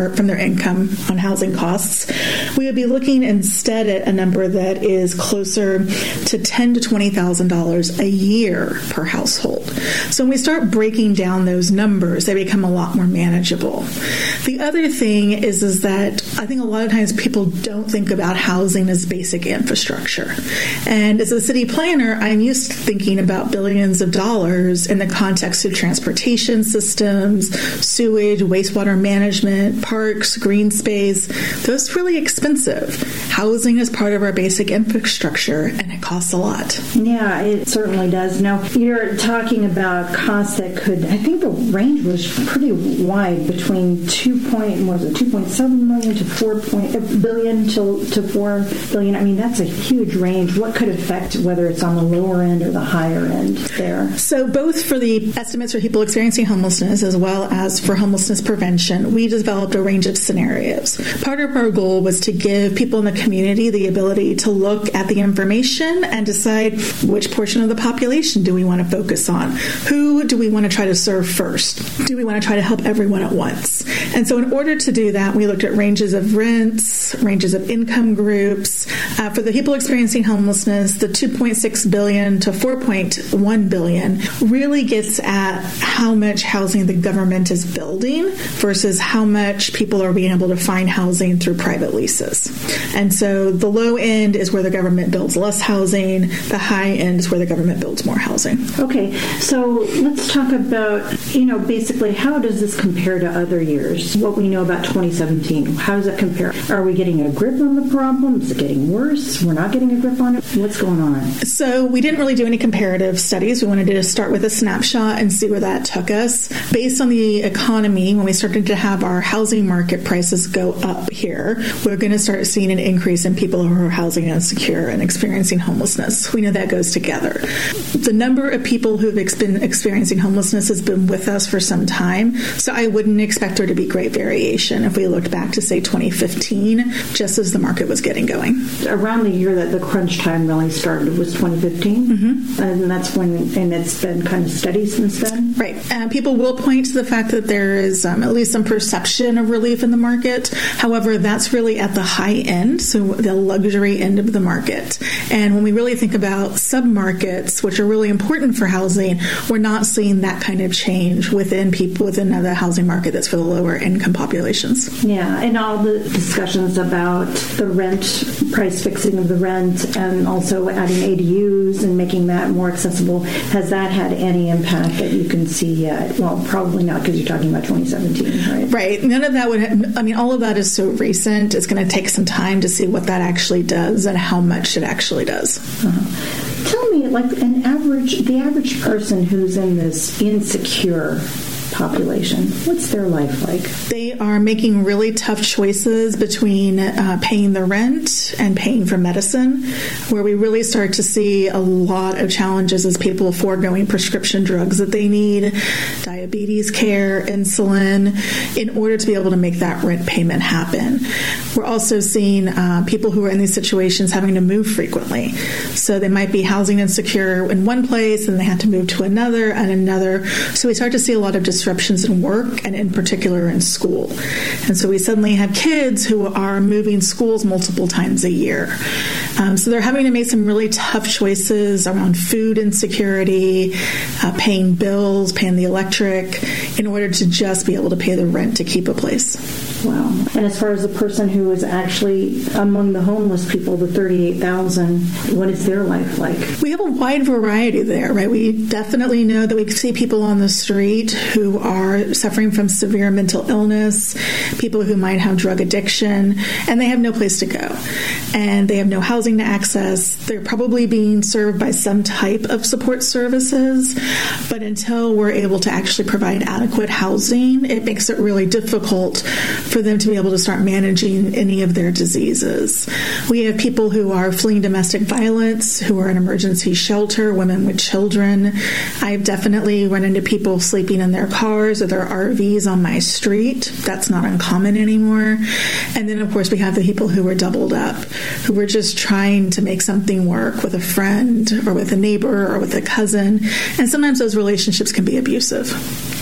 income on housing costs, we would be looking instead at a number that is closer to ten thousand to twenty thousand dollars a year per household. So when we start breaking down those numbers, they become a lot more manageable. The other thing is, is that I think a lot of times people don't think about housing as basic infrastructure. And as a city planner, I'm used to thinking about billions of dollars in the context of transportation systems, sewage, wastewater management, parks, green space. Those are really expensive. Housing is part of our basic infrastructure, and it costs a lot. Yeah, it certainly does. Now, you're talking about costs that could, I think the range was pretty wide between two point, what was it, two point seven million to four point billion to, to four billion. I mean, that's a huge range. What could affect whether it's on the lower end or the higher end there? So both for the estimates for people experiencing homelessness as well as for homelessness prevention, we developed a range of scenarios. Part of our goal was to give people in the community the ability to look at the information and decide which portion of the population do we want to focus on. Who do we want to try to serve first? Do we want to try to help everyone at once? And so in order to do that, we looked at ranges of rents, ranges of income groups. Uh, for the people experiencing homelessness, the two point six billion to four point one billion really gets at how much housing the government is building versus how much people are being able to find housing through private leases. And so the low end is where the government builds less housing. The high end is where the government builds more housing. Okay, so let's talk about, you know, basically how does this compare to other years? What we know about twenty seventeen, how does it compare? Are we getting a grip on the problem? Is it getting worse? We're not getting a grip on it? What's going on? So we didn't really do any comparative studies. We wanted to start with a snapshot and see where that took us. Based on the economy, when we started to have our housing market prices go up here, we're going to start seeing an increase in people who are housing insecure and experiencing homelessness. We know that goes together. The number of people who've been experiencing homelessness has been with us for some time, so I wouldn't expect there to be great variation if we looked back to, say, twenty fifteen, just as the market was getting going. Around the year that the crunch time really started was twenty fifteen, mm-hmm. and that's when, and it's been kind of steady since then? Right. Uh, people will point to the fact that there is um, at least some perception of relief in the market. However, that's really at the high end, so the luxury end of the market. And when we really think about submarkets, which are really important for housing, we're not seeing that kind of change within people within the housing market that's for the lower income populations. Yeah, and all the discussions about the rent, price fixing of the rent, and also adding A D Us and making that more accessible, has that had any impact that you can see yet? Well, probably not, because you're talking about twenty seventeen, right? Right. None of that would, have, I mean, all of that is so recent. It's going to take some time to see what that actually does and how much it actually does. Uh-huh. Tell me, like an average, the average person who's in this insecure population, what's their life like? They are making really tough choices between uh, paying the rent and paying for medicine, where we really start to see a lot of challenges as people foregoing prescription drugs that they need, diabetes care, insulin, in order to be able to make that rent payment happen. We're also seeing uh, people who are in these situations having to move frequently. So they might be housing insecure in one place and they have to move to another and another. So we start to see a lot of disruptions in work and in particular in school. And so we suddenly have kids who are moving schools multiple times a year. Um, so they're having to make some really tough choices around food insecurity, uh, paying bills, paying the electric, in order to just be able to pay the rent to keep a place. Wow. And as far as the person who is actually among the homeless people, the thirty-eight thousand, what is their life like? We have a wide variety there, right? We definitely know that we see people on the street who are suffering from severe mental illness, people who might have drug addiction, and they have no place to go. And they have no housing to access. They're probably being served by some type of support services, but until we're able to actually provide adequate housing, it makes it really difficult for them to be able to start managing any of their diseases. We have people who are fleeing domestic violence, who are in emergency shelter, women with children. I've definitely run into people sleeping in their cars or their R Vs on my street. That's not uncommon anymore. And then, of course, we have the people who are doubled up, who are just trying to make something work with a friend or with a neighbor or with a cousin. And sometimes those relationships can be abusive.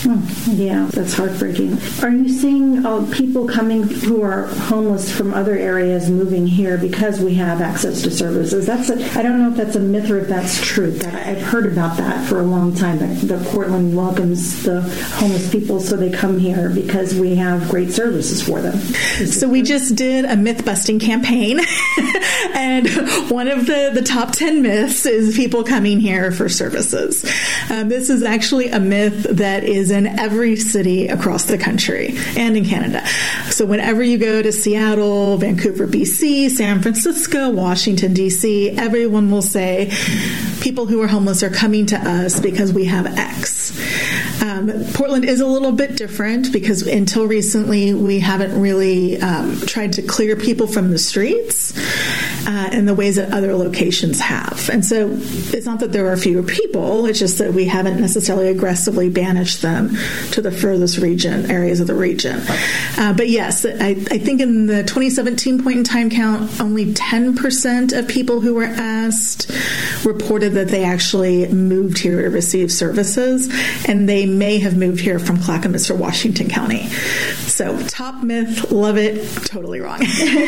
Hmm. Yeah, that's heartbreaking. Are you seeing uh, people coming who are homeless from other areas moving here because we have access to services? That's a, I don't know if that's a myth or if that's truth. I've heard about that for a long time, that, that Portland welcomes the homeless people so they come here because we have great services for them. So we just did a myth-busting campaign, and one of the, the top ten myths is people coming here for services. Um, this is actually a myth that is in every city across the country and in Canada. So whenever you go to Seattle, Vancouver, B C, San Francisco, Washington, D C, everyone will say people who are homeless are coming to us because we have X. Um, Portland is a little bit different because until recently we haven't really um, tried to clear people from the streets uh, in the ways that other locations have. And so it's not that there are fewer people, it's just that we haven't necessarily aggressively banished them to the furthest region, areas of the region. Uh, but yes, I, I think in the twenty seventeen point in time count, only ten percent of people who were asked reported that they actually moved here to receive services, and they may have moved here from Clackamas or Washington County. So top myth, love it, totally wrong.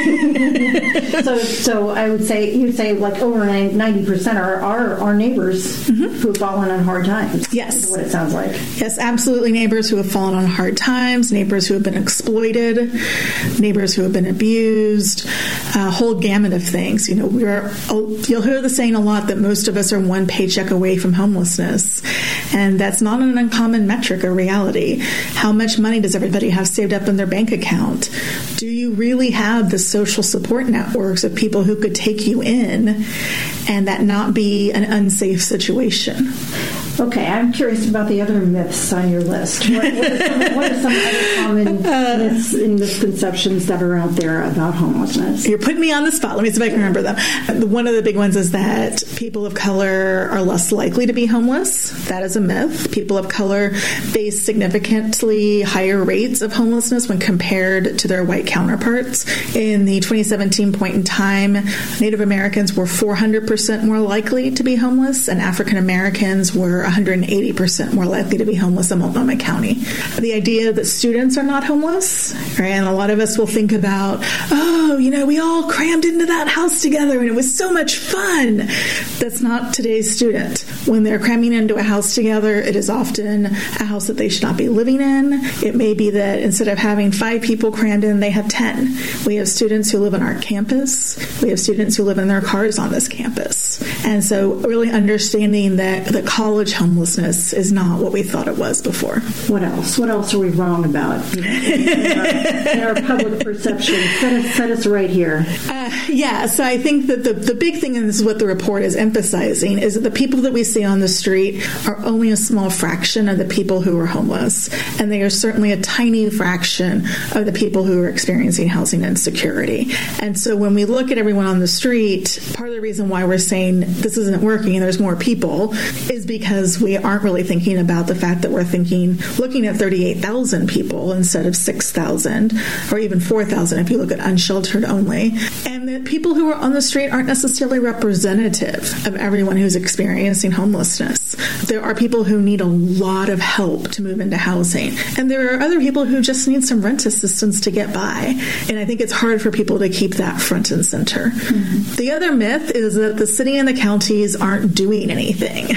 so, so I would say you'd say like over ninety percent are our our neighbors mm-hmm. who've fallen on hard times. Yes, is what it sounds like. Yes, absolutely. Neighbors who have fallen on hard times, neighbors who have been exploited, neighbors who have been abused, a whole gamut of things. You know, we're you'll hear the saying a lot that most of us are one paycheck away from homelessness, and that's not an uncommon metric or reality. How much money does everybody have saved up in their bank account? Do you really have the social support networks of people who could take you in and that not be an unsafe situation? Okay, I'm curious about the other myths on your list. What, what, are, some, what are some other common myths and misconceptions that are out there about homelessness? You're putting me on the spot. Let me see if I can remember them. One of the big ones is that people of color are less likely to be homeless. That is a myth. People of color face significantly higher rates of homelessness when compared to their white counterparts. In the twenty seventeen point in time, Native Americans were four hundred percent more likely to be homeless, and African Americans were one hundred eighty percent more likely to be homeless in Multnomah County. The idea that students are not homeless, right? And a lot of us will think about, oh, you know, we all crammed into that house together and it was so much fun. That's not today's student. When they're cramming into a house together, it is often a house that they should not be living in. It may be that instead of having five people crammed in, they have ten. We have students who live on our campus. We have students who live in their cars on this campus. And so really understanding that the college homelessness is not what we thought it was before. What else? What else are we wrong about in our, in our public perception? Set us, set us right here. Uh, yeah, so I think that the, the big thing, and this is what the report is emphasizing, is that the people that we see on the street are only a small fraction of the people who are homeless, and they are certainly a tiny fraction of the people who are experiencing housing insecurity. And so when we look at everyone on the street, part of the reason why we're saying this isn't working and there's more people is because we aren't really thinking about the fact that we're thinking, looking at thirty-eight thousand people instead of six thousand or even four thousand if you look at unsheltered only. And that people who are on the street aren't necessarily representative of everyone who's experiencing homelessness. There are people who need a lot of help to move into housing. And there are other people who just need some rent assistance to get by. And I think it's hard for people to keep that front and center. Mm-hmm. The other myth is that the city and the counties aren't doing anything.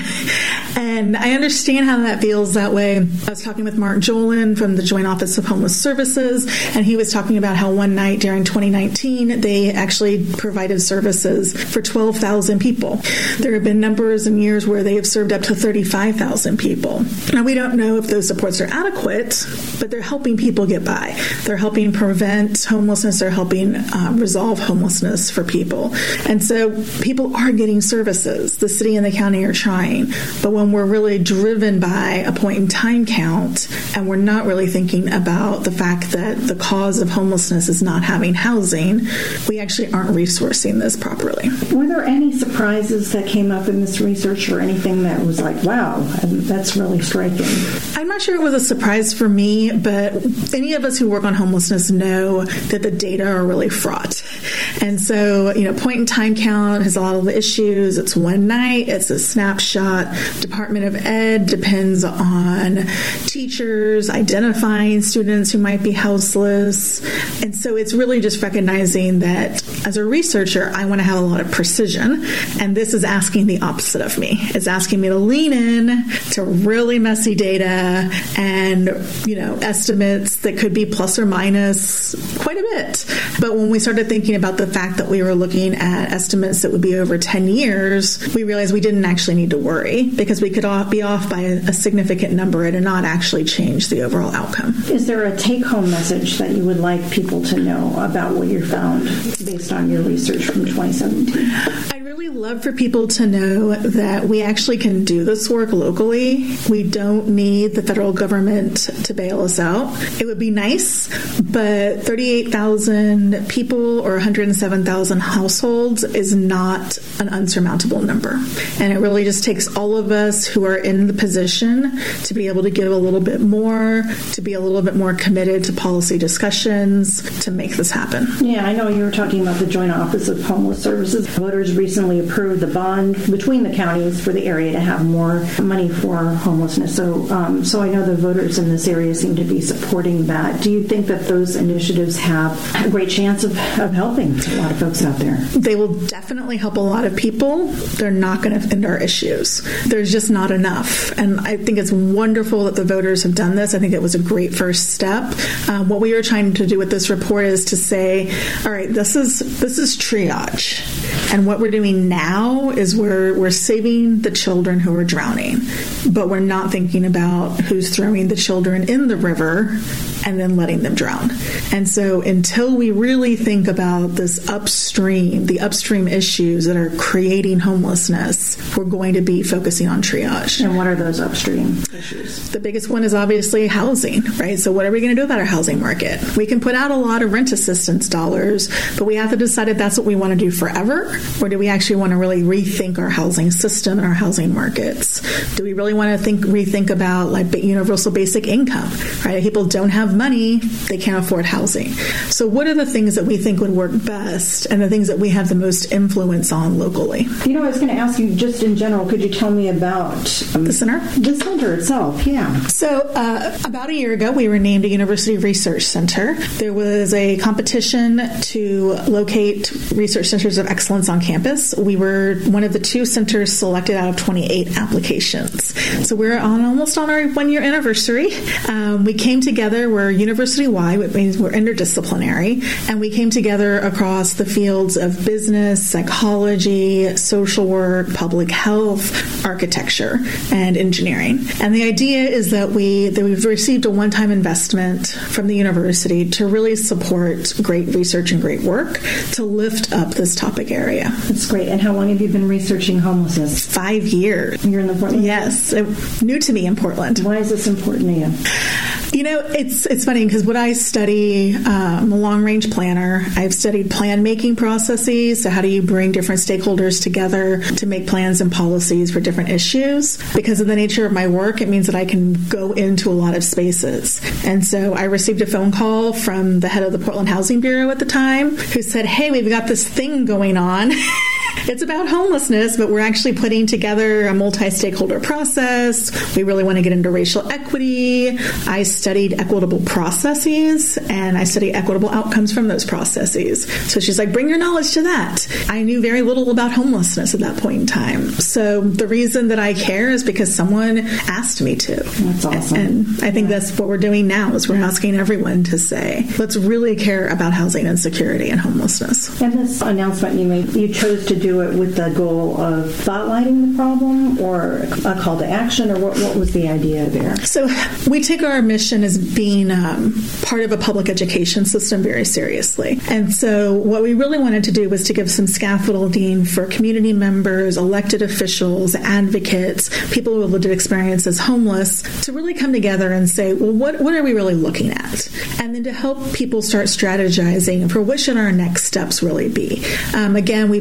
And I understand how that feels that way. I was talking with Mark Jolin from the Joint Office of Homeless Services, and he was talking about how one night during twenty nineteen, they actually provided services for twelve thousand people. There have been numbers and years where they have served up to thirty-five thousand people. Now, we don't know if those supports are adequate, but they're helping people get by. They're helping prevent homelessness. They're helping uh, resolve homelessness for people. And so people are getting services. The city and the county are trying. But when we're really driven by a point in time count and we're not really thinking about the fact that the cause of homelessness is not having housing, we actually aren't resourcing this properly. Were there any surprises that came up in this research or anything that was like, wow, that's really striking? I'm not sure it was a surprise for me, but any of us who work on homelessness know that the data are really fraught. And so, you know, point in time count has a lot of the issues. It's one night, it's a snapshot. Department of Ed depends on teachers identifying students who might be houseless. And so it's really just recognizing that as a researcher, I want to have a lot of precision. And this is asking the opposite of me. It's asking me to lean in to really messy data and, you know, estimates that could be plus or minus quite a bit. But when we started thinking about the fact that we were looking at estimates that would be over ten years, we realized we didn't actually need to worry because we could be off by a significant number and not actually change the overall outcome. Is there a take-home message that you would like people to know about what you found based on your research from twenty seventeen? I'd really love for people to know that we actually can do this work locally. We don't need the federal government to bail us out. It would be nice, but thirty-eight thousand people or one hundred seven thousand households is not an unsurmountable number. And it really just takes all of us who are in the position to be able to give a little bit more, to be a little bit more committed to policy discussions to make this happen. Yeah, I know you were talking about the Joint Office of Homeless Services. Voters recently approved the bond between the counties for the area to have more money for homelessness. So, um, so I know the voters in this area seem to be supporting that. Do you think that those initiatives have a great chance of, of helping a lot of folks out there? They will definitely help a lot of people. They're not going to end our issues. There's just not enough. And I think it's wonderful that the voters have done this. I think it was a great first step. Um, what we were trying to do with this report is to say, all right, this is this is triage. And what we're doing now is we're we're saving the children who are drowning, but we're not thinking about who's throwing the children in the river and then letting them drown. And so until we really think about this upstream, the upstream issues that are creating homelessness, we're going to be focusing on triage. And what are those upstream issues? The biggest one is obviously housing, right? So what are we going to do about our housing market? We can put out a lot of rent assistance dollars, but we have to decide if that's what we want to do forever, or do we actually want to really rethink our housing system and our housing markets? Do we really want to think rethink about like universal basic income, right? People don't have money, they can't afford housing. So what are the things that we think would work best and the things that we have the most influence on locally? You know, I was going to ask you just in general, could you tell me about um, the center? The center itself, yeah. So uh, about a year ago, we were named a University Research Center. There was a competition to locate research centers of excellence on campus. We were one of the two centers selected out of twenty-eight applications. So we're on almost on our one-year anniversary. Um, we came together, we're university-wide, which means we're interdisciplinary, and we came together across the fields of business, psychology, social work, public health, architecture, and engineering. And the idea is that we that we've received a one-time investment from the university to really support great research and great work to lift up this topic area. That's great. And how long have you been researching homelessness? Five years. You're in the Portland? Yes. It, new to me in Portland. Why is this important to you? You know, it's it's funny because what I study, um, I'm a long-range planner. I've studied plan-making processes. So how do you bring different stakeholders together to make plans and policies for different issues? Because of the nature of my work, it means that I can go into a lot of spaces. And so I received a phone call from the head of the Portland Housing Bureau at the time who said, hey, we've got this thing going on. It's about homelessness, but we're actually putting together a multi-stakeholder process. We really want to get into racial equity. I studied equitable processes, and I studied equitable outcomes from those processes. So she's like, bring your knowledge to that. I knew very little about homelessness at that point in time. So the reason that I care is because someone asked me to. That's awesome. And I think that's what we're doing now is we're asking everyone to say, let's really care about housing insecurity and homelessness. And this announcement you made, you chose to do it with the goal of spotlighting the problem or a call to action, or what, what was the idea there? So we take our mission as being um, part of a public education system very seriously. And so what we really wanted to do was to give some scaffolding for community members, elected officials, advocates, people who have lived experience as homeless, to really come together and say, well, what, what are we really looking at? And then to help people start strategizing for what should our next steps really be. Um, again, we've had these great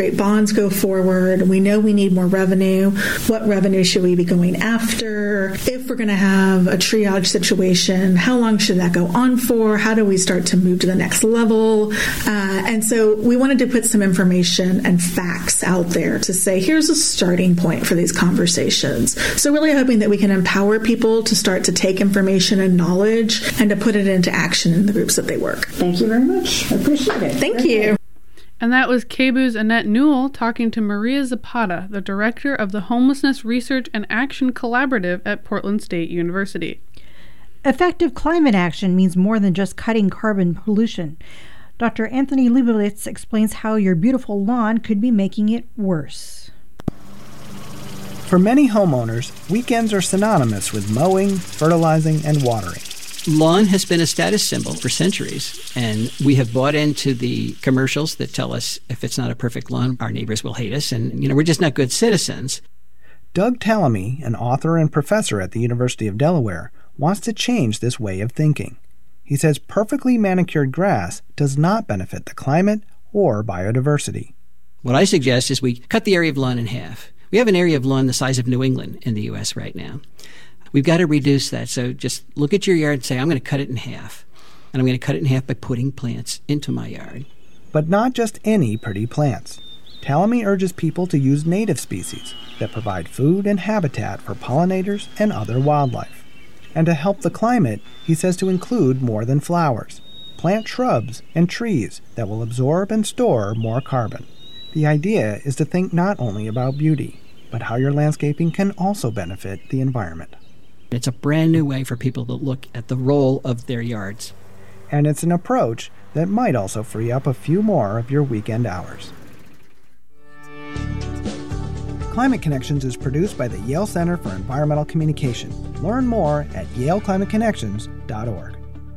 right, bonds go forward. We know we need more revenue. What revenue should we be going after? If we're going to have a triage situation, how long should that go on for? How do we start to move to the next level? Uh, and so we wanted to put some information and facts out there to say, here's a starting point for these conversations. So really hoping that we can empower people to start to take information and knowledge and to put it into action in the groups that they work. Thank you very much. I appreciate it. Thank you. And that was K B U's Annette Newell talking to Maria Zapata, the director of the Homelessness Research and Action Collaborative at Portland State University. Effective climate action means more than just cutting carbon pollution. Doctor Anthony Leibovitz explains how your beautiful lawn could be making it worse. For many homeowners, weekends are synonymous with mowing, fertilizing, and watering. Lawn has been a status symbol for centuries, and we have bought into the commercials that tell us if it's not a perfect lawn, our neighbors will hate us, and you know we're just not good citizens. Doug Tallamy, an author and professor at the University of Delaware, wants to change this way of thinking. He says perfectly manicured grass does not benefit the climate or biodiversity. What I suggest is we cut the area of lawn in half. We have an area of lawn the size of New England in the U S right now. We've got to reduce that. So just look at your yard and say, I'm going to cut it in half. And I'm going to cut it in half by putting plants into my yard. But not just any pretty plants. Tallamy urges people to use native species that provide food and habitat for pollinators and other wildlife. And to help the climate, he says to include more than flowers. Plant shrubs and trees that will absorb and store more carbon. The idea is to think not only about beauty, but how your landscaping can also benefit the environment. It's a brand new way for people to look at the role of their yards. And it's an approach that might also free up a few more of your weekend hours. Climate Connections is produced by the Yale Center for Environmental Communication. Learn more at yale climate connections dot org.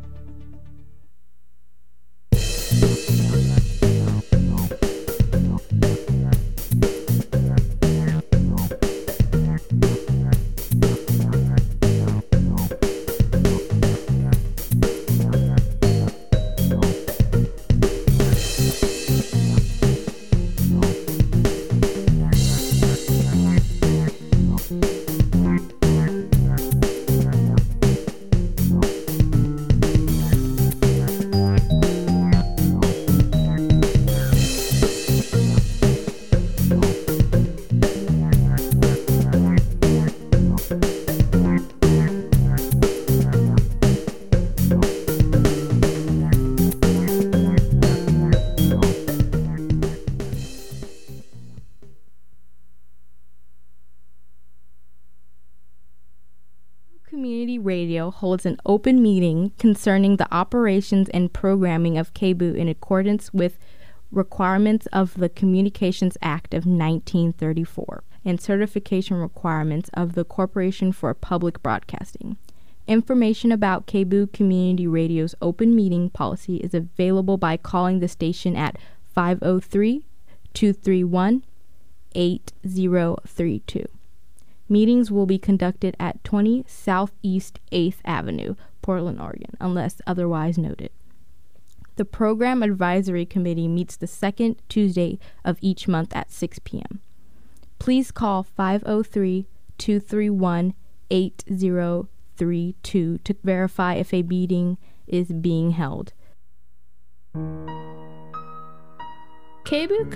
Community Radio holds an open meeting concerning the operations and programming of K B U in accordance with requirements of the Communications Act of nineteen thirty-four and certification requirements of the Corporation for Public Broadcasting. Information about K B U Community Radio's open meeting policy is available by calling the station at five oh three, two three one, eight oh three two. Meetings will be conducted at twenty Southeast eighth Avenue, Portland, Oregon, unless otherwise noted. The Program Advisory Committee meets the second Tuesday of each month at six p.m. Please call five oh three, two three one, eight oh three two to verify if a meeting is being held. K B U